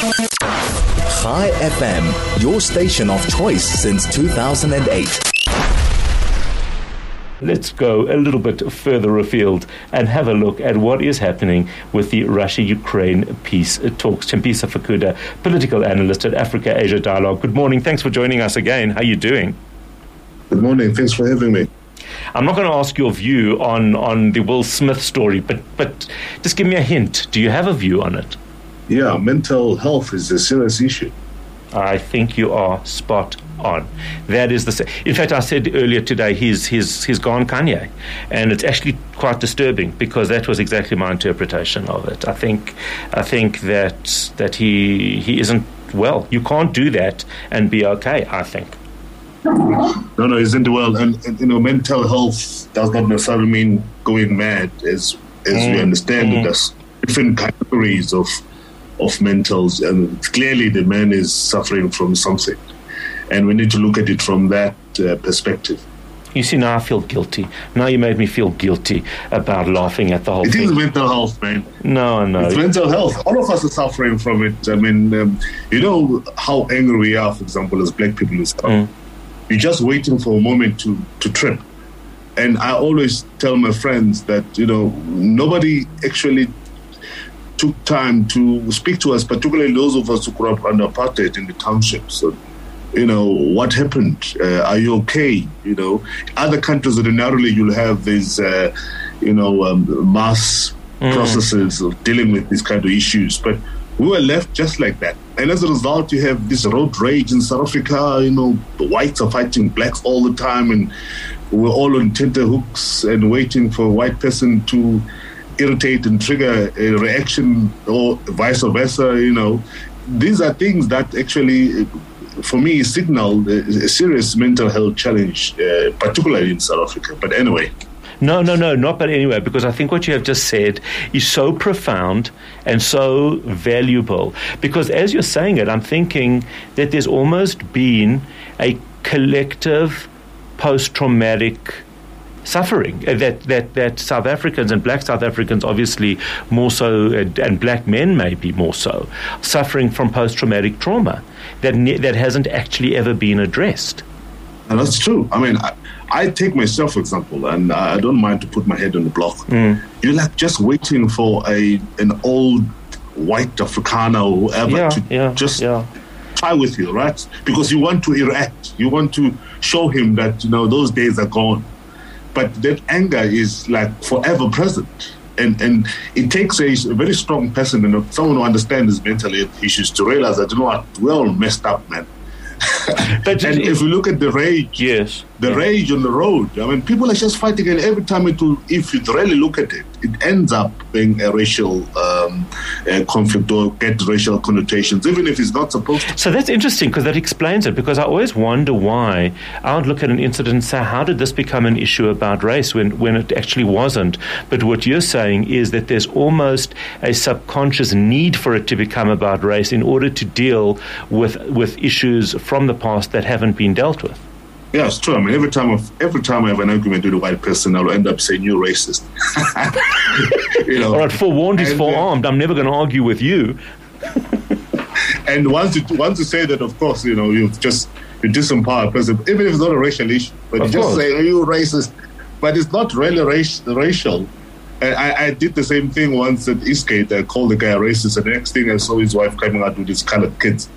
Chai FM, your station of choice since 2008. Let's go a little bit further afield and have a look at what is happening with the Russia-Ukraine peace talks. Thembisa Fakuda, political analyst at Africa-Asia Dialogue. Good morning. Thanks for joining us again. How are you doing? Good morning. Thanks for having me. I'm not going to ask your view on the Will Smith story, but just give me a hint. Do you have a view on it? Yeah, mental health is a serious issue. I think you are spot on. That is in fact, I said earlier today he's gone Kanye, and it's actually quite disturbing because that was exactly my interpretation of it. I think that he isn't well. You can't do that and be okay, I think. No, isn't well, and mental health does not necessarily mean going mad, as we understand it. There's different categories of mentals, and clearly the man is suffering from something, and we need to look at it from that perspective. You see, now I feel guilty. Now you made me feel guilty about laughing at the whole thing. It is mental health, man. No. It's mental health. All of us are suffering from it. I mean, you know how angry we are, for example, as black people in South. You're just waiting for a moment to trip. And I always tell my friends that, nobody actually took time to speak to us, particularly those of us who grew up under apartheid in the townships. So, what happened? Are you okay? Other countries, ordinarily, you'll have these, mass processes of dealing with these kind of issues. But we were left just like that. And as a result, you have this road rage in South Africa. The whites are fighting blacks all the time, and we're all on tenterhooks and waiting for a white person to irritate and trigger a reaction, or vice versa. These are things that actually, for me, signal a serious mental health challenge, particularly in South Africa. But anyway. No, not but anyway, because I think what you have just said is so profound and so valuable. Because as you're saying it, I'm thinking that there's almost been a collective post-traumatic suffering that South Africans and black South Africans, obviously more so, and black men maybe more so, suffering from post-traumatic trauma that hasn't actually ever been addressed. And that's true. I mean, I take myself, for example, and I don't mind to put my head on the block. You're like just waiting for an old white Afrikaner or whoever try with you, right? Because you want to interact. You want to show him that, those days are gone. But that anger is like forever present. And it takes a very strong person and someone who understands his mental health issues to realize that, we're all messed up, man. And if you look at the rage, rage on the road, I mean, people are just fighting, and every time if you really look at it, it ends up being a racial conflict or get racial connotations, even if it's not supposed to. So that's interesting, because that explains it, because I always wonder why I would look at an incident and say, how did this become an issue about race when it actually wasn't? But what you're saying is that there's almost a subconscious need for it to become about race in order to deal with issues from the past that haven't been dealt with. Yeah, it's true. I mean, every time I have an argument with a white person, I'll end up saying you're racist. All right, forewarned is forearmed. I'm never going to argue with you. And once you say that, of course, you disempower a person, even if it's not a racial issue. But you just say, you're racist. But it's not really racial. I did the same thing once at Eastgate. I called the guy a racist, and the next thing I saw his wife coming out with his colored kids.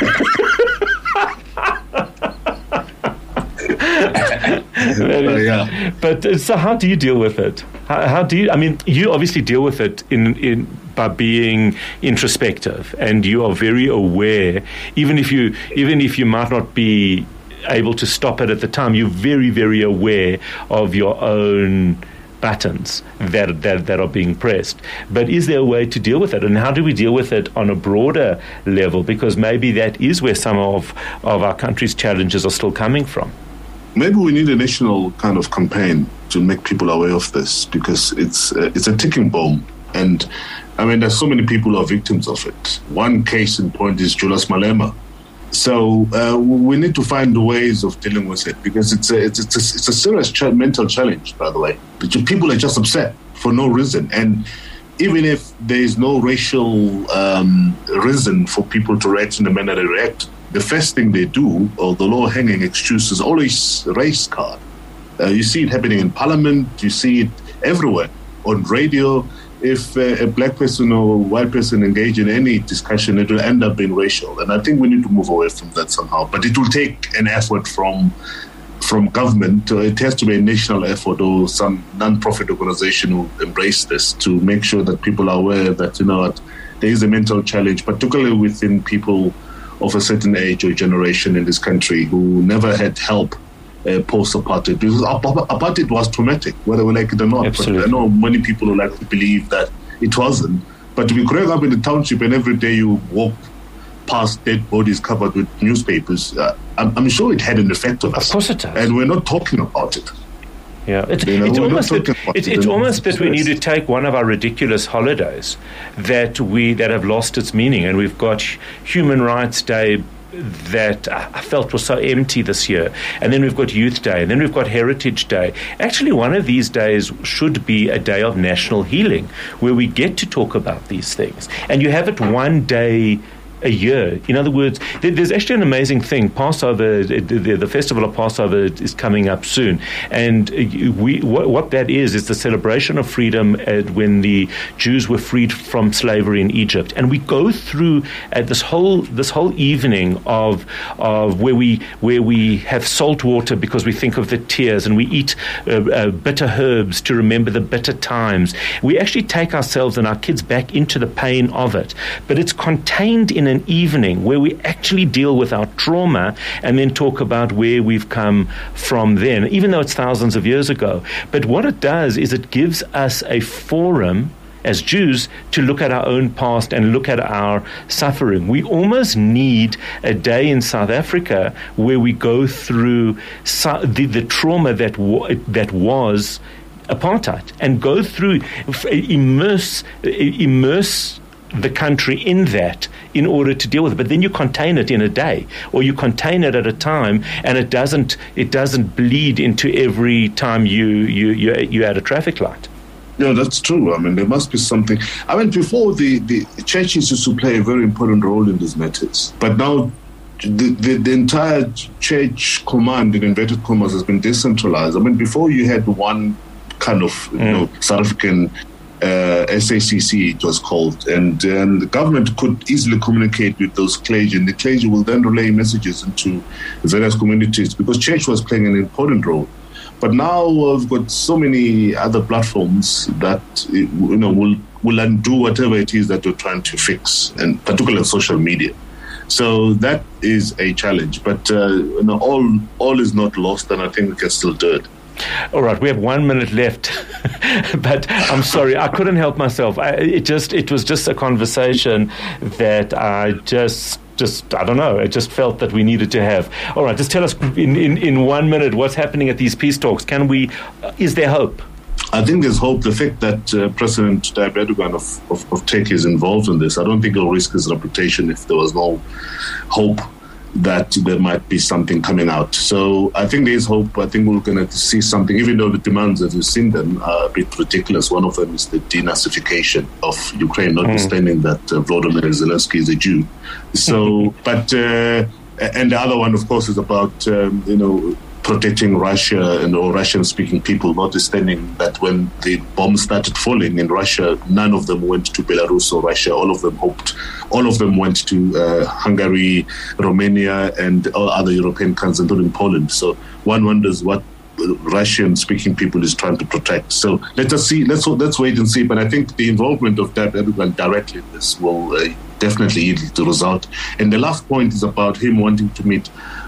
But so how do you deal with it? How do you? I mean, you obviously deal with it by being introspective, and you are very aware. Even if you might not be able to stop it at the time, you're very, very aware of your own buttons that are being pressed. But is there a way to deal with it? And how do we deal with it on a broader level? Because maybe that is where some of our country's challenges are still coming from. Maybe we need a national kind of campaign to make people aware of this, because it's a ticking bomb. And I mean, there's so many people who are victims of it. One case in point is Julius Malema. So we need to find ways of dealing with it, because it's a serious mental challenge, by the way. People are just upset for no reason. And even if there is no racial reason for people to react in the manner they react, the first thing they do, or the low-hanging excuse, is always race card. You see it happening in Parliament. You see it everywhere on radio. If a black person or a white person engage in any discussion, it will end up being racial. And I think we need to move away from that somehow. But it will take an effort from government. It has to be a national effort, or some non-profit organization who embrace this, to make sure that people are aware that, there is a mental challenge, particularly within people of a certain age or generation in this country who never had help post-apartheid. Because apartheid was traumatic, whether we like it or not. Absolutely. But I know many people who like to believe that it wasn't. But to be growing up in the township and every day you walk past dead bodies covered with newspapers, I'm sure it had an effect on us. Of course it does. And we're not talking about it. Yeah, it's almost that we need to take one of our ridiculous holidays that have lost its meaning, and we've got Human Rights Day that I felt was so empty this year, and then we've got Youth Day, and then we've got Heritage Day. Actually, one of these days should be a day of national healing, where we get to talk about these things, and you have it one day a year. In other words, there's actually an amazing thing. Passover, the festival of Passover is coming up soon, and what that is the celebration of freedom when the Jews were freed from slavery in Egypt, and we go through this whole evening of where we have salt water because we think of the tears, and we eat bitter herbs to remember the bitter times. We actually take ourselves and our kids back into the pain of it, but it's contained in an evening where we actually deal with our trauma and then talk about where we've come from then, even though it's thousands of years ago. But what it does is it gives us a forum as Jews to look at our own past and look at our suffering. We almost need a day in South Africa where we go through the trauma that was apartheid, and go through, immerse the country in that in order to deal with it. But then you contain it in a day, or you contain it at a time, and it doesn't bleed into every time you add a traffic light. No, that's true. I mean, there must be something. I mean, before the churches used to play a very important role in these matters, but now the entire church command, in inverted commas, has been decentralized. I mean, before you had one kind of South African SACC, it was called, and the government could easily communicate with those clergy, and the clergy will then relay messages into various communities, because church was playing an important role. But now we've got so many other platforms that will undo whatever it is that we're trying to fix, and particularly social media. So that is a challenge. But all is not lost, and I think we can still do it. All right, we have 1 minute left, but I'm sorry, I couldn't help myself. It was just a conversation that I don't know. I just felt that we needed to have. All right, just tell us in 1 minute what's happening at these peace talks. Is there hope? I think there's hope. The fact that President Tayyip Erdogan of Turkey is involved in this, I don't think he'll risk his reputation if there was no hope that there might be something coming out. So I think there is hope. I think we're going to see something, even though the demands, as we've seen them, are a bit ridiculous. One of them is the denazification of Ukraine, notwithstanding that Volodymyr Zelensky is a Jew. So, but and the other one, of course, is about protecting Russia and all Russian-speaking people, notwithstanding that when the bombs started falling in Russia, none of them went to Belarus or Russia. All of them went to Hungary, Romania, and all other European countries, including Poland. So one wonders what Russian-speaking people is trying to protect. So let's see. Let's wait and see. But I think the involvement of that everyone directly in this will definitely yield the result. And the last point is about him wanting to meet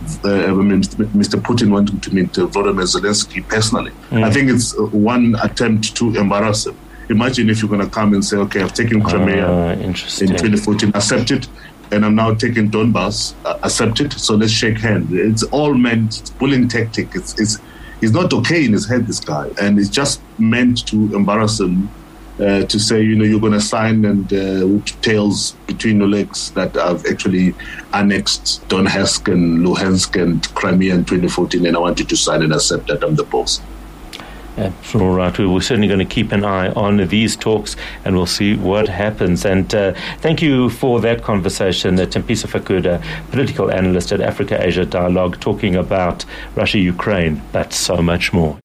Mr. Putin wanting to meet Volodymyr Zelensky personally. I think it's one attempt to embarrass him. Imagine if you're going to come and say, okay, I've taken Crimea in 2014, accept it, and I'm now taking Donbass, accept it, so let's shake hands. It's all meant, it's bullying tactic. It's not okay in his head, this guy, and it's just meant to embarrass him. To say, you're going to sign and with tails between your legs that I've actually annexed Donetsk and Luhansk and Crimea in 2014, and I want you to sign and accept that I'm the boss. All right, we're certainly going to keep an eye on these talks and we'll see what happens. And thank you for that conversation, Thembisa Fakuda, political analyst at Africa Asia Dialogue, talking about Russia, Ukraine, but so much more.